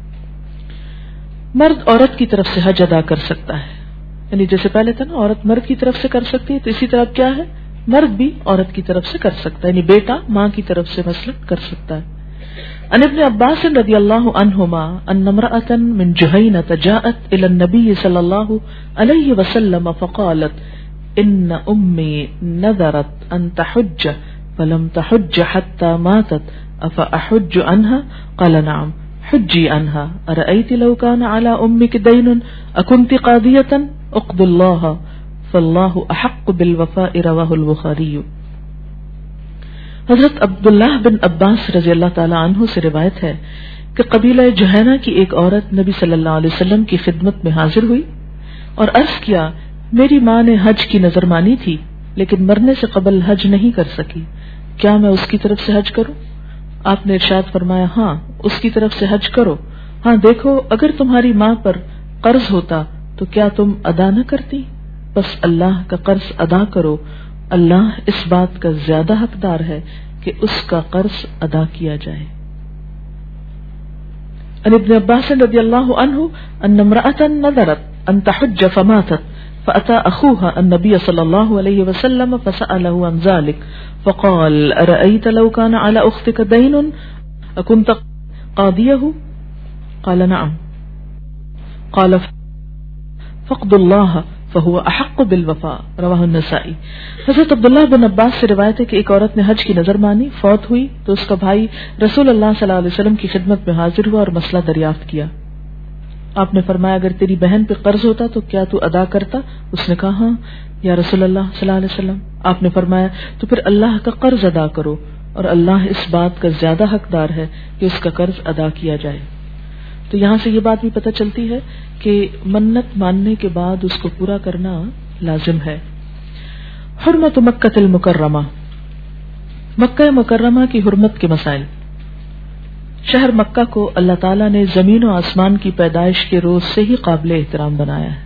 مرد عورت کی طرف سے حج ادا کر سکتا ہے، یعنی جیسے پہلے تھا نا عورت مرد کی طرف سے کر سکتی ہے، تو اسی طرح کیا ہے، مرد بھی عورت کی طرف سے کر سکتا ہے، یعنی بیٹا ماں کی طرف سے مثلا کر سکتا ہے۔ عن ابن عباس رضی اللہ عنہما ان امرأة من جہینة جاءت الى النبی صلی اللہ علیہ وسلم فقالت ان امی نذرت ان تحج فلم تحج حتى ماتت افاحج عنها قال نعم حجی عنها ارأيت لو كان على امك دين اكنت قاضية اقض الله فالله احق بالوفاء رواہ البخاری۔ حضرت عبداللہ بن عباس رضی اللہ تعالی عنہ سے روایت ہے کہ قبیلہ جہینہ کی ایک عورت نبی صلی اللہ علیہ وسلم کی خدمت میں حاضر ہوئی اور عرض کیا، میری ماں نے حج کی نظر مانی تھی لیکن مرنے سے قبل حج نہیں کر سکی، کیا میں اس کی طرف سے حج کروں؟ آپ نے ارشاد فرمایا، ہاں اس کی طرف سے حج کرو، ہاں دیکھو اگر تمہاری ماں پر قرض ہوتا تو کیا تم ادا نہ کرتی؟ بس اللہ کا قرض ادا کرو، اللہ اس بات کا زیادہ حقدار ہے کہ اس کا قرض ادا کیا جائے۔ عن ابن عباس رضی اللہ عنہ ان امرأة نذرت ان تحج فماتت فأتى أخوها النبي صلى الله عليه وسلم فسأله عن ذلك فقال أرأيت لو كان على أختك دين أكنت قاضيه؟ قال نعم قال فقد الله فهو احق بالوفاء رواہ النسائی۔ حضرت عبداللہ بن عباس سے روایت ہے کہ ایک عورت نے حج کی نظر مانی، فوت ہوئی تو اس کا بھائی رسول اللہ صلی اللہ علیہ وسلم کی خدمت میں حاضر ہوا اور مسئلہ دریافت کیا۔ آپ نے فرمایا، اگر تیری بہن پہ قرض ہوتا تو کیا تو ادا کرتا؟ اس نے کہا، ہاں یا رسول اللہ صلی اللہ علیہ وسلم۔ آپ نے فرمایا، تو پھر اللہ کا قرض ادا کرو اور اللہ اس بات کا زیادہ حقدار ہے کہ اس کا قرض ادا کیا جائے۔ تو یہاں سے یہ بات بھی پتہ چلتی ہے کہ منت ماننے کے بعد اس کو پورا کرنا لازم ہے۔ حرمت مکہ المکرمہ، مکہ مکرمہ کی حرمت کے مسائل۔ شہر مکہ کو اللہ تعالیٰ نے زمین و آسمان کی پیدائش کے روز سے ہی قابل احترام بنایا ہے۔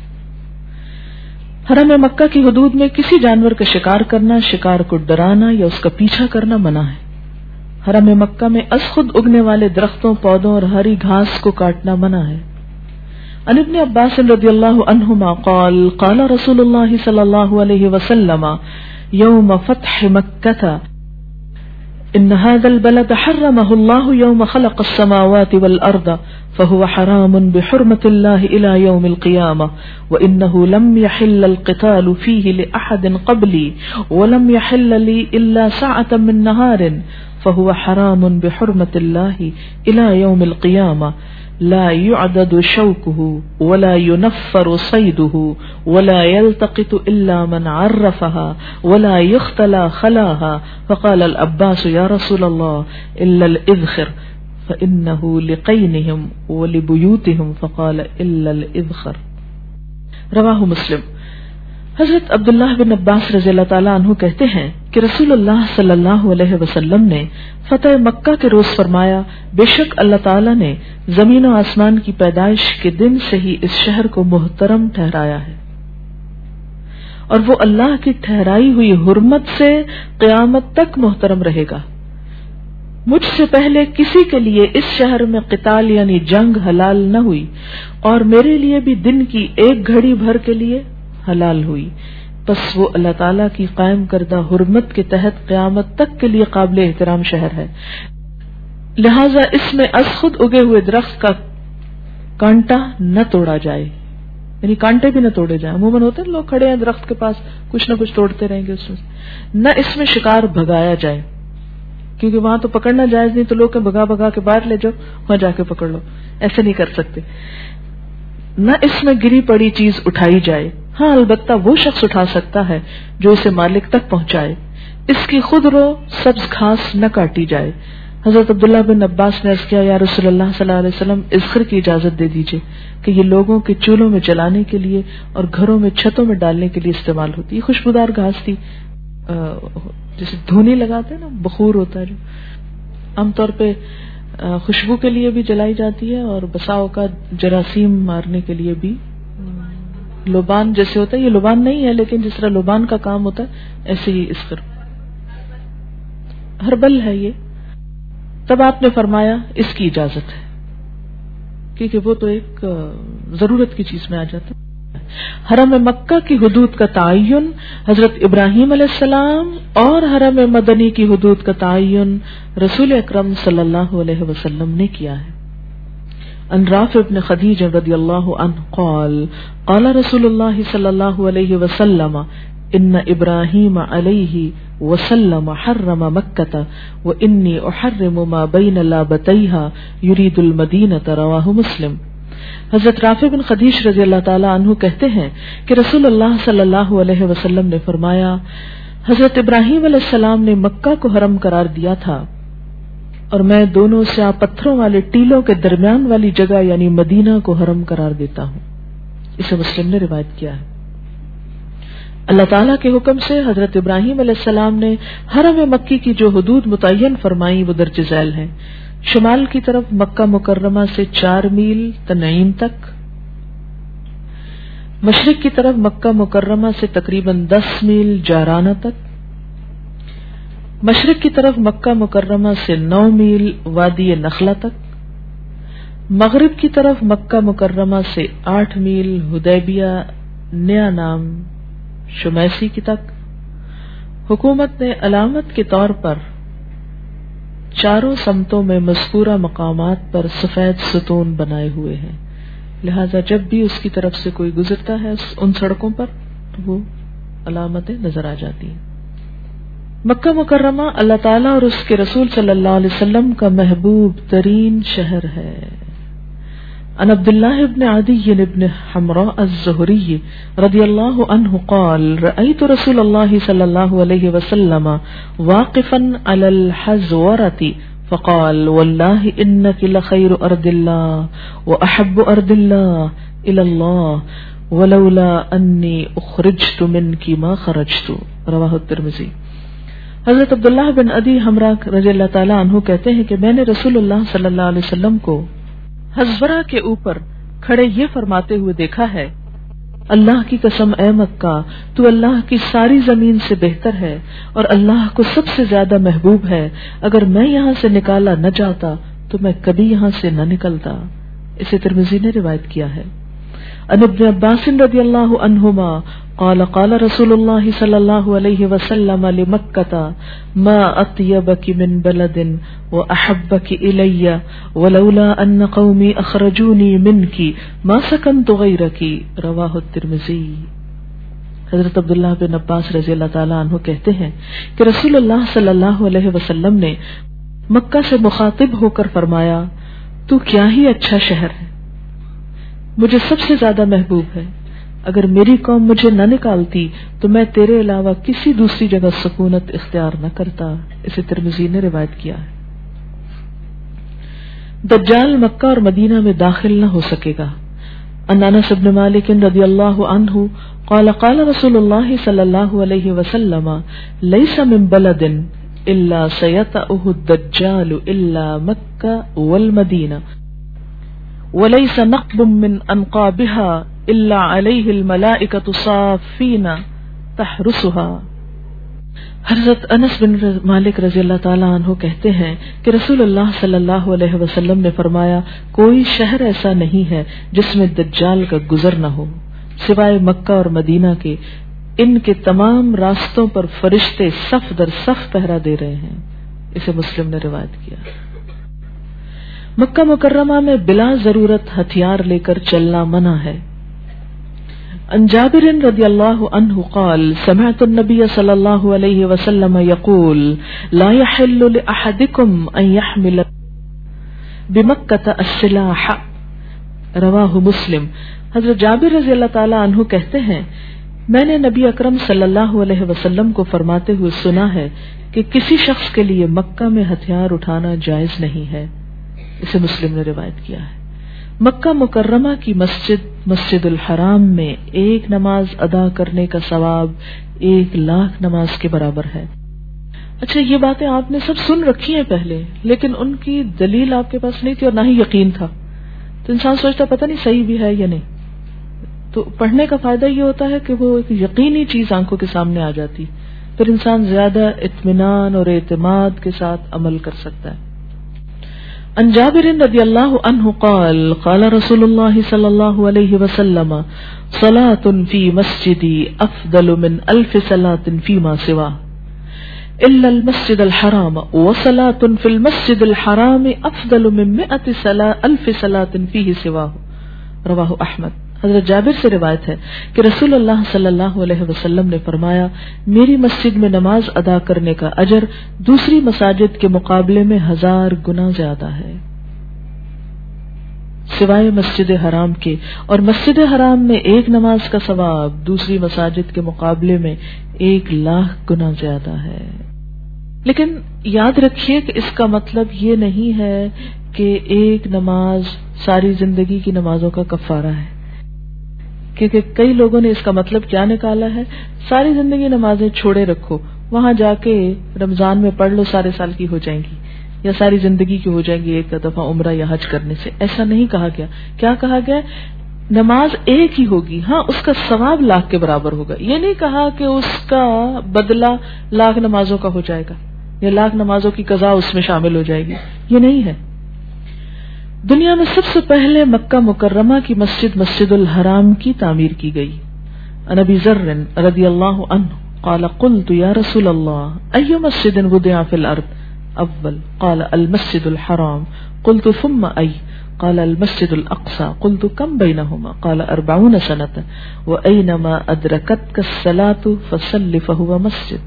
حرم مکہ کی حدود میں کسی جانور کا شکار کرنا، شکار کو ڈرانا یا اس کا پیچھا کرنا منع ہے۔ حرم مکہ میں از خود اگنے والے درختوں، پودوں اور ہری گھاس کو کاٹنا منع ہے۔ عن ابن عباس رضی اللہ عنہما قال قال رسول اللہ صلی اللہ علیہ وسلم یوم فتح مکہ ان هذا البلد حرمه الله يوم خلق السماوات والارض فهو حرام بحرمة الله الى يوم القيامة وانه لم يحل القتال فيه لاحد قبلي ولم يحل لي الا ساعة من نهار فهو حرام بحرمة الله الى يوم القيامة لا يعدد شوكه ولا ينفر صيده ولا يلتقط إلا من عرفها ولا يختلى خلاها فقال العباس يا رسول الله إلا الإذخر فإنه لقينهم ولبيوتهم فقال إلا الإذخر رواہ مسلم۔ حضرت عبداللہ بن عباس رضی اللہ تعالیٰ عنہ کہتے ہیں کہ رسول اللہ صلی اللہ علیہ وسلم نے فتح مکہ کے روز فرمایا، بے شک اللہ تعالیٰ نے زمین و آسمان کی پیدائش کے دن سے ہی اس شہر کو محترم ٹھہرایا ہے اور وہ اللہ کی ٹھہرائی ہوئی حرمت سے قیامت تک محترم رہے گا۔ مجھ سے پہلے کسی کے لیے اس شہر میں قتال یعنی جنگ حلال نہ ہوئی اور میرے لیے بھی دن کی ایک گھڑی بھر کے لیے حلال ہوئی، پس وہ اللہ تعالیٰ کی قائم کردہ حرمت کے تحت قیامت تک کے لیے قابل احترام شہر ہے، لہذا اس میں از خود اگے ہوئے درخت کا کانٹا نہ توڑا جائے، یعنی کانٹے بھی نہ توڑے جائیں. عموماً ہوتے ہیں لوگ کھڑے ہیں درخت کے پاس، کچھ نہ کچھ توڑتے رہیں گے اس میں. نہ اس میں شکار بھگایا جائے، کیونکہ وہاں تو پکڑنا جائز نہیں، تو لوگ بھگا بھگا کے باہر لے جاؤ، وہاں جا کے پکڑ لو، ایسے نہیں کر سکتے. نہ اس میں گری پڑی چیز اٹھائی جائے، ہاں البتہ وہ شخص اٹھا سکتا ہے جو اسے مالک تک پہنچائے. اس کی خود رو سبز گھاس نہ کاٹی جائے. حضرت عبداللہ بن عباس نے عرض کیا، یا رسول اللہ صلی اللہ علیہ وسلم اذخر کی اجازت دے دیجئے کہ یہ لوگوں کے چولہوں میں جلانے کے لیے اور گھروں میں چھتوں میں ڈالنے کے لیے استعمال ہوتی. یہ خوشبودار گھاس تھی، جیسے دھونی لگاتے ہیں نا، بخور ہوتا ہے جو عام طور پہ خوشبو کے لیے بھی جلائی جاتی ہے، اور بسا اوقات جراثیم مارنے کے لیے بھی. لوبان جیسے ہوتا ہے، یہ لوبان نہیں ہے لیکن جس طرح لوبان کا کام ہوتا ہے ایسے ہی اس طرح ہربل ہے یہ. تب آپ نے فرمایا اس کی اجازت ہے، کیونکہ وہ تو ایک ضرورت کی چیز میں آ جاتا ہے. حرم مکہ کی حدود کا تعین حضرت ابراہیم علیہ السلام اور حرم مدنی کی حدود کا تعین رسول اکرم صلی اللہ علیہ وسلم نے کیا ہے. ان رافع بن خدیج رضی اللہ عنہ قال قال رسول اللہ صلی اللہ علیہ وسلم ان ابراہیم علیہ وسلم حرم مکہ وانی احرم ما بین لابتیہا یرید المدینہ، رواہ مسلم. حضرت رافع بن خدیج رضی اللہ تعالی عنہ کہتے ہیں کہ رسول اللہ صلی اللہ علیہ وسلم نے فرمایا، حضرت ابراہیم علیہ السلام نے مکہ کو حرم قرار دیا تھا اور میں دونوں سیاہ پتھروں والے ٹیلوں کے درمیان والی جگہ یعنی مدینہ کو حرم قرار دیتا ہوں. اسے مسلم نے روایت کیا ہے. اللہ تعالیٰ کے حکم سے حضرت ابراہیم علیہ السلام نے حرم مکی کی جو حدود متعین فرمائی وہ درج ذیل ہیں. شمال کی طرف مکہ مکرمہ سے چار میل تنعیم تک، مشرق کی طرف مکہ مکرمہ سے تقریباً دس میل جارانہ تک، مشرق کی طرف مکہ مکرمہ سے نو میل وادی نخلہ تک، مغرب کی طرف مکہ مکرمہ سے آٹھ میل حدیبیہ نیا نام شمیسی کی تک. حکومت نے علامت کے طور پر چاروں سمتوں میں مذکورہ مقامات پر سفید ستون بنائے ہوئے ہیں، لہذا جب بھی اس کی طرف سے کوئی گزرتا ہے ان سڑکوں پر تو وہ علامتیں نظر آ جاتی ہیں. مکہ مکرمہ اللہ تعالیٰ اور اس کے رسول صلی اللہ علیہ وسلم کا محبوب ترین شہر ہے. عن عبد الله بن عدي بن حمراء الزهري رضي الله عنه قال رأيت رسول الله صلى الله عليه وسلم واقفا على الحزورة فقال والله إنك لخير أرض الله وأحب أرض الله إلى الله ولولا أني أخرجت منك ما خرجت، رواه الترمذی. حضرت عبداللہ بن عدی حمرا رضی اللہ تعالیٰ عنہ کہتے ہیں کہ میں نے رسول اللہ صلی اللہ علیہ وسلم کو حزورہ کے اوپر کھڑے یہ فرماتے ہوئے دیکھا ہے، اللہ کی قسم اے مکہ، تو اللہ کی ساری زمین سے بہتر ہے اور اللہ کو سب سے زیادہ محبوب ہے. اگر میں یہاں سے نکالا نہ جاتا تو میں کبھی یہاں سے نہ نکلتا. اسے ترمذی نے روایت کیا ہے. عن ابن عباس رضی اللہ عنہما قال قال رسول اللہ صلی اللہ علیہ وسلم لمکہ ما اطیبک من بلد واحبک الی ولولا ان قومی اخرجونی منک ما سکنت غیرک، رواہ الترمذی. حضرت عبداللہ بن عباس رضی اللہ تعالی عنہ کہتے ہیں کہ رسول اللہ صلی اللہ علیہ وسلم نے مکہ سے مخاطب ہو کر فرمایا، تو کیا ہی اچھا شہر ہے، مجھے سب سے زیادہ محبوب ہے. اگر میری قوم مجھے نہ نکالتی تو میں تیرے علاوہ کسی دوسری جگہ سکونت اختیار نہ کرتا. اسے ترمذی نے روایت کیا ہے. دجال مکہ اور مدینہ میں داخل نہ ہو سکے گا. عن انس بن مالک رضی اللہ عنہ قال قال رسول اللہ صلی اللہ علیہ وسلم لیس من بلد الا سیطأہ الدجال الا مکہ والمدینہ ولیس نقب من انقابها الا علیہ الملائکۃ صافین تحرسها. حضرت انس بن مالک رضی اللہ تعالی عنہ کہتے ہیں کہ رسول اللہ صلی اللہ علیہ وسلم نے فرمایا، کوئی شہر ایسا نہیں ہے جس میں دجال کا گزر نہ ہو سوائے مکہ اور مدینہ کے. ان کے تمام راستوں پر فرشتے صف در صف پہرا دے رہے ہیں. اسے مسلم نے روایت کیا. مکہ مکرمہ میں بلا ضرورت ہتھیار لے کر چلنا منع ہے. عن جابر رضی اللہ عنہ قال سمعت النبی صلی اللہ علیہ وسلم یقول لا يحل لأحدكم ان يحمل بمکہ السلاح. رواہ مسلم. حضرت جابر رضی اللہ تعالی عنہ کہتے ہیں میں نے نبی اکرم صلی اللہ علیہ وسلم کو فرماتے ہوئے سنا ہے کہ کسی شخص کے لیے مکہ میں ہتھیار اٹھانا جائز نہیں ہے. اسے مسلم نے روایت کیا ہے. مکہ مکرمہ کی مسجد مسجد الحرام میں ایک نماز ادا کرنے کا ثواب ایک لاکھ نماز کے برابر ہے. اچھا یہ باتیں آپ نے سب سن رکھی ہیں پہلے، لیکن ان کی دلیل آپ کے پاس نہیں تھی اور نہ ہی یقین تھا، تو انسان سوچتا پتہ نہیں صحیح بھی ہے یا نہیں. تو پڑھنے کا فائدہ یہ ہوتا ہے کہ وہ ایک یقینی چیز آنکھوں کے سامنے آ جاتی، پھر انسان زیادہ اطمینان اور اعتماد کے ساتھ عمل کر سکتا ہے. عن جابر رضی اللہ عنہ قال قال رسول اللہ صلی اللہ علیہ وسلم صلاة فی مسجدی افضل من الف صلاة فیما سواہ الا المسجد الحرام وصلاة فی المسجد الحرام افضل من مئة الف صلاة فیہ سواہ. رواہ احمد. حضرت جابر سے روایت ہے کہ رسول اللہ صلی اللہ علیہ وسلم نے فرمایا میری مسجد میں نماز ادا کرنے کا اجر دوسری مساجد کے مقابلے میں ہزار گنا زیادہ ہے سوائے مسجد حرام کے، اور مسجد حرام میں ایک نماز کا ثواب دوسری مساجد کے مقابلے میں ایک لاکھ گنا زیادہ ہے. لیکن یاد رکھیے کہ اس کا مطلب یہ نہیں ہے کہ ایک نماز ساری زندگی کی نمازوں کا کفارہ ہے، کیونکہ کئی لوگوں نے اس کا مطلب کیا نکالا ہے، ساری زندگی نمازیں چھوڑے رکھو، وہاں جا کے رمضان میں پڑھ لو سارے سال کی ہو جائیں گی، یا ساری زندگی کی ہو جائیں گی ایک دفعہ عمرہ یا حج کرنے سے. ایسا نہیں کہا گیا. کیا کہا گیا؟ نماز ایک ہی ہوگی، ہاں اس کا ثواب لاکھ کے برابر ہوگا. یہ نہیں کہا کہ اس کا بدلہ لاکھ نمازوں کا ہو جائے گا یا لاکھ نمازوں کی قضا اس میں شامل ہو جائے گی، یہ نہیں ہے. دنیا میں سب سے پہلے مکہ مکرمہ کی مسجد مسجد الحرام کی تعمیر کی گئی. عن ابی ذر رضی اللہ عنہ قال قلت یا رسول اللہ ای مسجد وضع فی الارض اول قال المسجد الحرام قلت ثم ای قال المسجد الاقصى قلت كم بينهما قال اربعون سنة واینما ادرکتک الصلاة فصل فهو مسجد.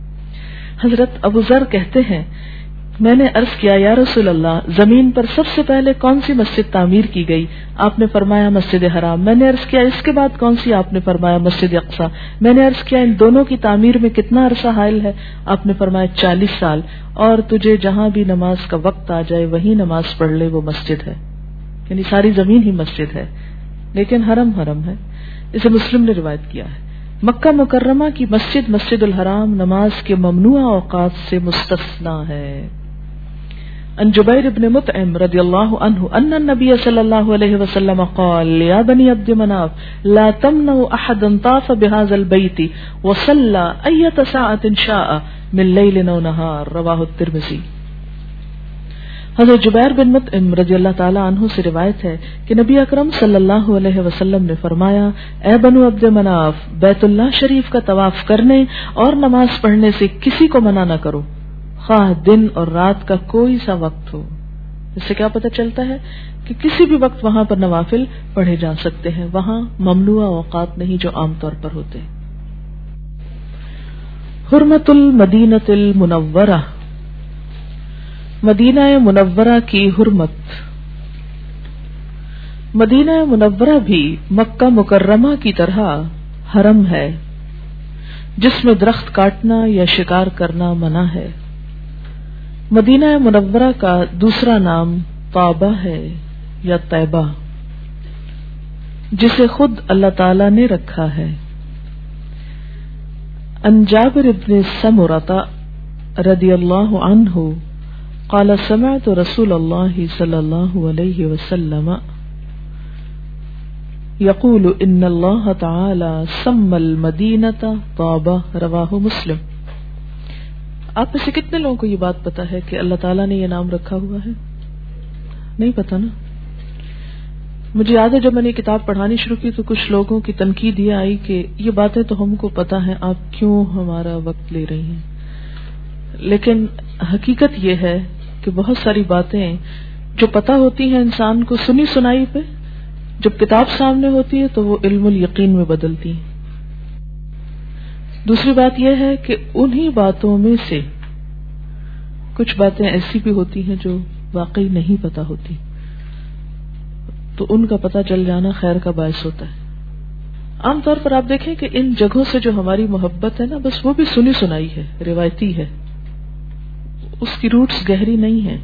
حضرت ابو ذر کہتے ہیں میں نے عرض کیا یا رسول اللہ زمین پر سب سے پہلے کون سی مسجد تعمیر کی گئی؟ آپ نے فرمایا مسجد حرام. میں نے عرض کیا اس کے بعد کون سی؟ آپ نے فرمایا مسجد اقصی. میں نے عرض کیا ان دونوں کی تعمیر میں کتنا عرصہ حائل ہے؟ آپ نے فرمایا چالیس سال. اور تجھے جہاں بھی نماز کا وقت آ جائے وہی نماز پڑھ لے، وہ مسجد ہے. یعنی ساری زمین ہی مسجد ہے، لیکن حرم حرم ہے. اسے مسلم نے روایت کیا ہے. مکہ مکرمہ کی مسجد مسجد الحرام نماز کے ممنوع اوقات سے مستثنا ہے. عن جبیر بن مطعم رضی اللہ عنہ ان النبی صلی اللہ علیہ وسلم قال یا بنی عبد مناف لا تمنعوا احدا طاف بهذا البيت وصلى ایت ساعة شاء من لیل و نہار. رواہ الترمذی. حضرت جبیر بن مطعم رضی اللہ تعالی عنہ سے روایت ہے کہ نبی اکرم صلی اللہ علیہ وسلم نے فرمایا اے بنو عبد مناف بیت اللہ شریف کا طواف کرنے اور نماز پڑھنے سے کسی کو منع نہ کرو، خواہ دن اور رات کا کوئی سا وقت ہو. اس سے کیا پتہ چلتا ہے کہ کسی بھی وقت وہاں پر نوافل پڑھے جا سکتے ہیں، وہاں ممنوع اوقات نہیں جو عام طور پر ہوتے. حرمت المدینۃ المنورہ، مدینہ منورہ کی حرمت. مدینہ منورہ بھی مکہ مکرمہ کی طرح حرم ہے جس میں درخت کاٹنا یا شکار کرنا منع ہے. مدینہ منورہ کا دوسرا نام طابہ ہے یا طیبہ، جسے خود اللہ تعالی نے رکھا ہے. عن جابر بن سمرہ رضی اللہ عنہ قال سمعت رسول اللہ صلی اللہ علیہ وسلم یقول ان اللہ تعالی سمى المدینۃ طابہ. رواہ مسلم. آپ میں سے کتنے لوگوں کو یہ بات پتا ہے کہ اللہ تعالیٰ نے یہ نام رکھا ہوا ہے؟ نہیں پتا نا. مجھے یاد ہے جب میں نے کتاب پڑھانی شروع کی تو کچھ لوگوں کی تنقید یہ آئی کہ یہ باتیں تو ہم کو پتا ہیں، آپ کیوں ہمارا وقت لے رہی ہیں. لیکن حقیقت یہ ہے کہ بہت ساری باتیں جو پتہ ہوتی ہیں انسان کو سنی سنائی پہ، جب کتاب سامنے ہوتی ہے تو وہ علم الیقین میں بدلتی ہیں. دوسری بات یہ ہے کہ انہی باتوں میں سے کچھ باتیں ایسی بھی ہوتی ہیں جو واقعی نہیں پتہ ہوتی، تو ان کا پتہ چل جانا خیر کا باعث ہوتا ہے. عام طور پر آپ دیکھیں کہ ان جگہوں سے جو ہماری محبت ہے نا، بس وہ بھی سنی سنائی ہے، روایتی ہے، اس کی روٹس گہری نہیں ہے.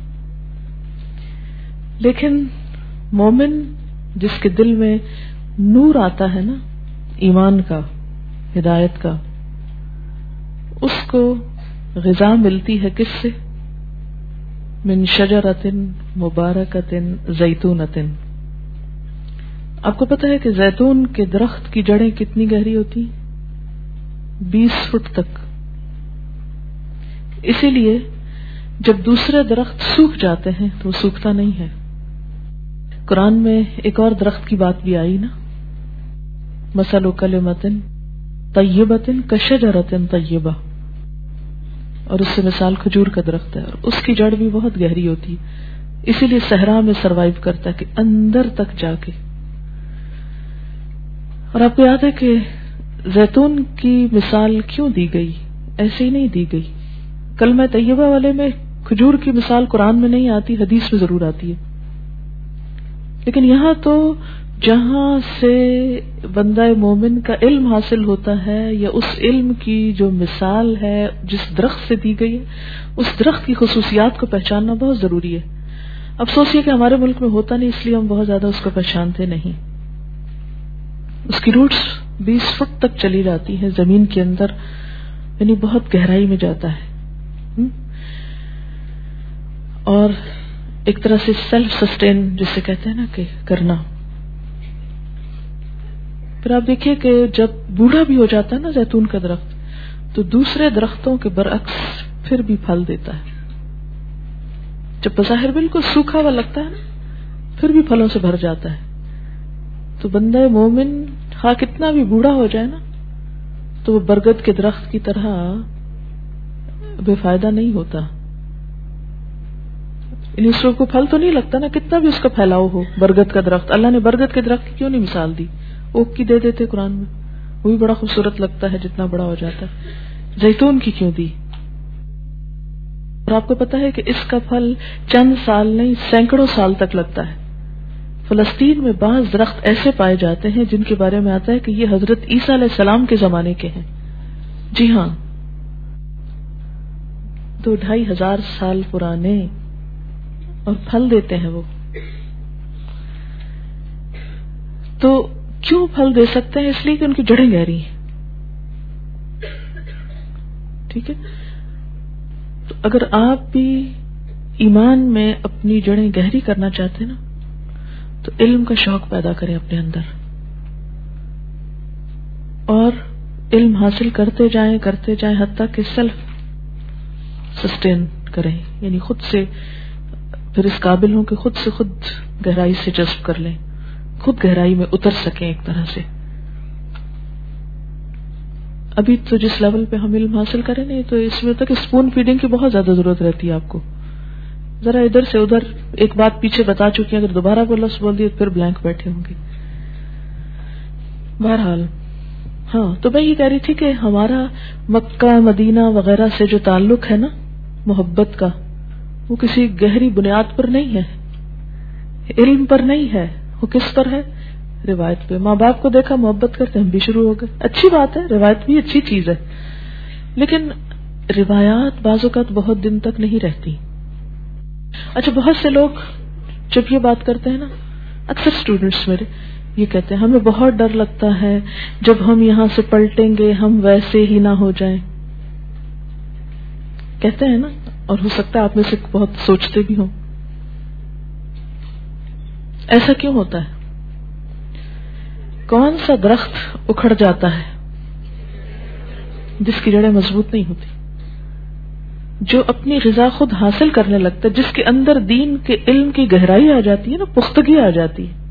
لیکن مومن جس کے دل میں نور آتا ہے نا، ایمان کا، ہدایت کا، اس کو غذا ملتی ہے کس سے؟ من شجرۃ مبارکۃ زیتونۃ. آپ کو پتہ ہے کہ زیتون کے درخت کی جڑیں کتنی گہری ہوتی ہیں؟ بیس فٹ تک. اسی لیے جب دوسرے درخت سوکھ جاتے ہیں تو وہ سوکھتا نہیں ہے. قرآن میں ایک اور درخت کی بات بھی آئی نا، مثل کلمۃ طیبۃ کشجرۃ طیبہ، اور اس سے مثال کھجور کا درخت ہے، اور اس کی جڑ بھی بہت گہری ہوتی ہے، اسی لیے صحرا میں سروائیو کرتا ہے کہ اندر تک جا کے. اور آپ کو یاد ہے کہ زیتون کی مثال کیوں دی گئی؟ ایسے ہی نہیں دی گئی. کلمہ طیبہ والے میں کھجور کی مثال قرآن میں نہیں آتی، حدیث میں ضرور آتی ہے. لیکن یہاں تو جہاں سے بندہ مومن کا علم حاصل ہوتا ہے، یا اس علم کی جو مثال ہے جس درخت سے دی گئی ہے، اس درخت کی خصوصیات کو پہچاننا بہت ضروری ہے. اب سوچئے کہ ہمارے ملک میں ہوتا نہیں، اس لیے ہم بہت زیادہ اس کو پہچانتے نہیں. اس کی روٹس بیس فٹ تک چلی جاتی ہیں زمین کے اندر، یعنی بہت گہرائی میں جاتا ہے، اور ایک طرح سے سیلف سسٹین جسے کہتے ہیں نا کہ کرنا. پھر آپ دیکھیے کہ جب بوڑھا بھی ہو جاتا ہے نا زیتون کا درخت، تو دوسرے درختوں کے برعکس پھر بھی پھل دیتا ہے. جب بظاہر بالکل سوکھا ہوا لگتا ہے نا، پھر بھی پھلوں سے بھر جاتا ہے. تو بندہ مومن ہاں کتنا بھی بوڑھا ہو جائے نا، تو وہ برگد کے درخت کی طرح بے فائدہ نہیں ہوتا. یعنی اس کو پھل تو نہیں لگتا نا، کتنا بھی اس کا پھیلاؤ ہو. برگد کا درخت، اللہ نے برگد کے درخت کی کیوں نہیں مثال دی؟ اوک کی دے دیتے قرآن میں، وہ بھی بڑا خوبصورت لگتا ہے جتنا بڑا ہو جاتا ہے. زیتون کی کیوں دی؟ اور آپ کو پتا ہے کہ اس کا پھل چند سال نہیں سینکڑوں سال تک لگتا ہے. فلسطین میں بعض درخت ایسے پائے جاتے ہیں جن کے بارے میں آتا ہے کہ یہ حضرت عیسیٰ علیہ السلام کے زمانے کے ہیں. جی ہاں، دو ڈھائی ہزار سال پرانے، اور پھل دیتے ہیں وہ. تو کیوں پھل دے سکتے ہیں؟ اس لیے کہ ان کی جڑیں گہری ہیں. ٹھیک ہے، تو اگر آپ بھی ایمان میں اپنی جڑیں گہری کرنا چاہتے ہیں نا، تو علم کا شوق پیدا کریں اپنے اندر، اور علم حاصل کرتے جائیں کرتے جائیں حتیٰ کہ سیلف سسٹین کریں، یعنی خود سے پھر اس قابل ہوں کہ خود سے خود گہرائی سے جذب کر لیں، خود گہرائی میں اتر سکیں ایک طرح سے. ابھی تو جس لیول پہ ہم علم حاصل کریں نہیں، تو اس میں تک اسپون فیڈنگ کی بہت زیادہ ضرورت رہتی ہے. آپ کو ذرا ادھر سے ادھر ایک بات پیچھے بتا چکی ہیں، اگر دوبارہ وہ لفظ بول دیے پھر بلینک بیٹھے ہوں گے. بہرحال ہاں، تو میں یہ کہہ رہی تھی کہ ہمارا مکہ مدینہ وغیرہ سے جو تعلق ہے نا محبت کا، وہ کسی گہری بنیاد پر نہیں ہے، علم پر نہیں ہے. وہ کس پر ہے؟ روایت پہ. ماں باپ کو دیکھا محبت کرتے، ہم بھی شروع ہو گئے. اچھی بات ہے، روایت بھی اچھی چیز ہے، لیکن روایات بعض اوقات بہت دن تک نہیں رہتی. اچھا، بہت سے لوگ جب یہ بات کرتے ہیں نا، اکثر اسٹوڈینٹس میرے یہ کہتے ہیں ہمیں بہت ڈر لگتا ہے جب ہم یہاں سے پلٹیں گے ہم ویسے ہی نہ ہو جائیں. کہتے ہیں نا، اور ہو سکتا ہے آپ میں سے بہت سوچتے بھی ہوں. ایسا کیوں ہوتا ہے؟ کون سا درخت اکھڑ جاتا ہے جس کی جڑیں مضبوط نہیں ہوتی، جو اپنی غذا خود حاصل کرنے لگتا ہے، جس کے اندر دین کے علم کی گہرائی آ جاتی ہے نا، پختگی آ جاتی ہے.